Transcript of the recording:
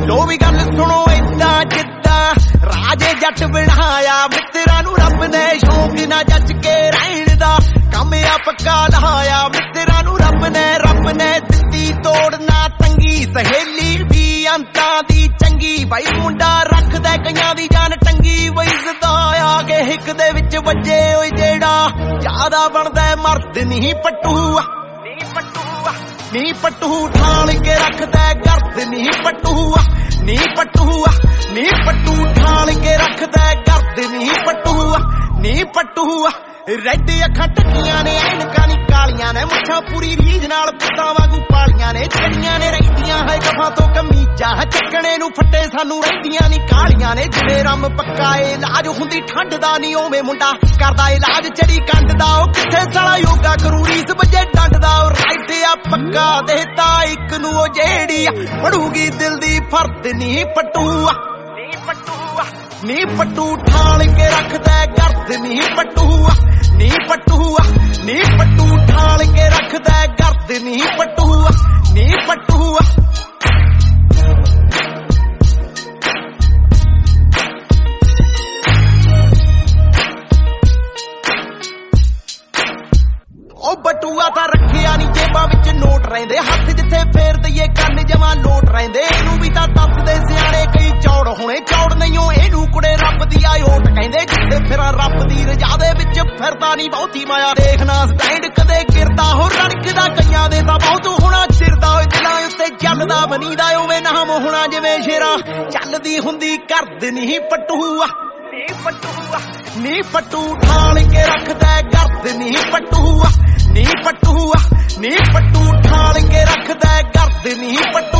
लो भी गल सुनो इदा जिदा राजे जट बनाया मित्रां नूं रब ने शौक ना जच के रहण दा कम आ पक्का लहाया मित्रां नूं रब ने दित्ती तोड़ना तंगी सहेली भी अंतां दी चंगी भाई मुंडा रखदा कईयां दी जान टंगी बई सदा आ के हिक दे विच वजे ओए जेड़ा ज्यादा बनदा मर्द नहीं पट्टू नी पट्टू ठाल के रखदा गर्द नहीं पट्टू ठाल के रखदा गर्द नहीं पट्टू रेड अखां टकियां ने ऐनकां नी कालियां ने मुछां पूरी रीझ नाल पुत्तां वांगू पालियां ने छड़ियां ने रहिंदियां है कफां तो कमीजां चकणे नूं फट्टे सानू रहिंदियां नी कालियां ने जिवें रम पक्का इलाज हुंदी ठंड दा नी ओवें मुंडा करदा इलाज चढ़ी कंड दा ओ किथे साला योगा करू रीस वजे डंड दा ओ राइट आ पक्का देता इक नूं ओ जेड़ी पड़ूगी दिल दी फर्द नी पट्टू ठाल के रखदा गर्द नी पट्टू ठाल के रखदा गर्द नी पट्टू ओ बटूआ तां रखिया नी जेबां विच नोट रहिंदे हत्थ जिथे फेर दईए कंन जमां लोट रहिंदे इनू भी तां दसदे सियाणे कई चौड़ हुणे चौड़ नहीं ओ इनू कुड़े रब दी आयोट कहिंदे जिथे फिरां रब दी रजा दे विच फिरदा नी बहुती माया देखना स्टैंड कदे गिरदा हो रड़कदा कईयां दे तां बहुत होना चिरदा होए दिलां उत्ते चलदा बनीदा उवें नाम होना जिवें शेरां चलदी हुंदी करद नहीं पट्टू ठाल के रखदा गर्द नहीं पट्टू ठाल के रखदा गर्द नहीं पट्टू